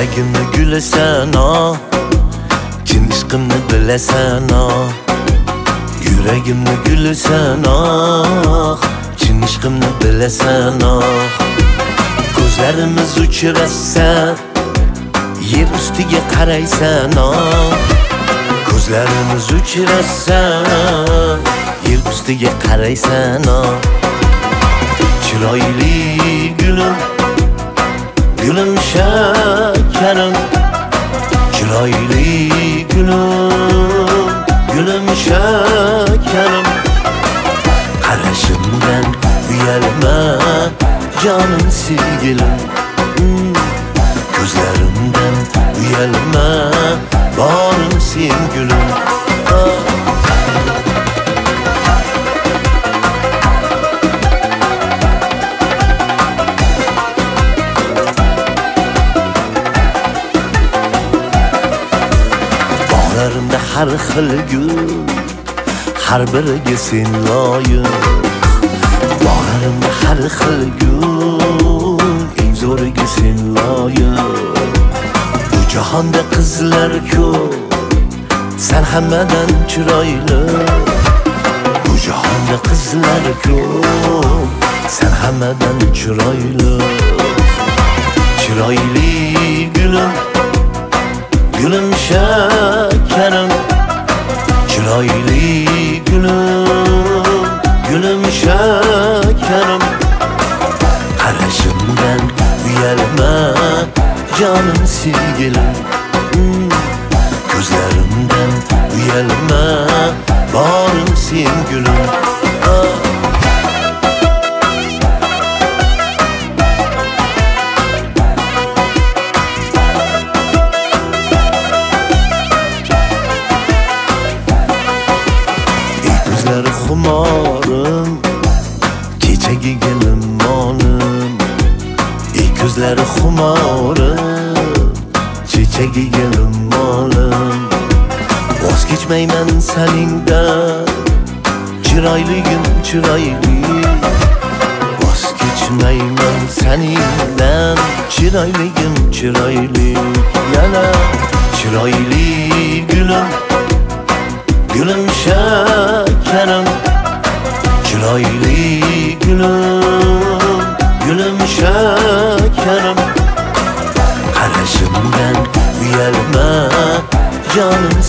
Yuragimni gulasan o, chin ishqimni bilasan o. Yuragimni gulasan o, chin ishqimni bilasan o. Ko'zlarimiz uchrashsa, yer ustiga qaraysan o. Ko'zlarimiz uchrashsa, yer ustiga qaraysan o. Chiroyli gulim, gulim shakarim. Chiroyli gulim, gulim shakarim. Qarashimdan uyalma jonim sevgilim. Ko'zlarimdan uyalma borim sen gulim. Bog'larimda har xil gul, har biriga sen loyiq. Bog'larimda har xil gul, eng zo'riga sen loyiq. Bu jahonda qizlar ko'p, sen hammadan chiroyli. Bu jahonda qizlar ko'p, sen hammadan chiroyli. Chiroyli gulim, gulim shakarim. Chiroyli gulim, gulim shakarim. Qarashimdan uyalma jonim sevgilim. Ko'zlarimdan uyalma borim sen gulim. Ko'zlari xumorim, kechagi gilimonim. Ko'zlari xumorim, kechagi gilimonim. Voz kechmayman seningdan, chiroyligim chiroyli. Voz kechmayman seningdan, chiroyligim chiroyli. Yana chiroyli gulim, gulim shakarim. Chiroyli gulim, gulim shakarim. Qarashimdan uyalma jonim